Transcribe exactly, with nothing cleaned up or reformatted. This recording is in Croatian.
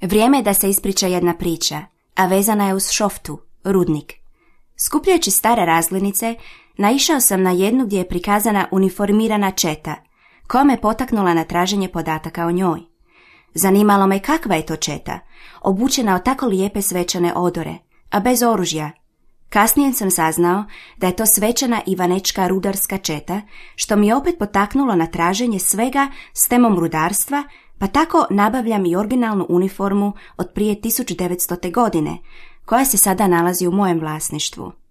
Vrijeme je da se ispriča jedna priča, a vezana je uz šoftu, rudnik. Skupljajući stare razglednice, naišao sam na jednu gdje je prikazana uniformirana četa, koja me potaknula na traženje podataka o njoj. Zanimalo me kakva je to četa, obučena od tako lijepe svečane odore, a bez oružja. Kasnije sam saznao da je to svečana ivanečka rudarska četa, što mi je opet potaknulo na traženje svega s temom rudarstva, pa tako nabavljam i originalnu uniformu od prije tisuću devetstote. godine, koja se sada nalazi u mojem vlasništvu.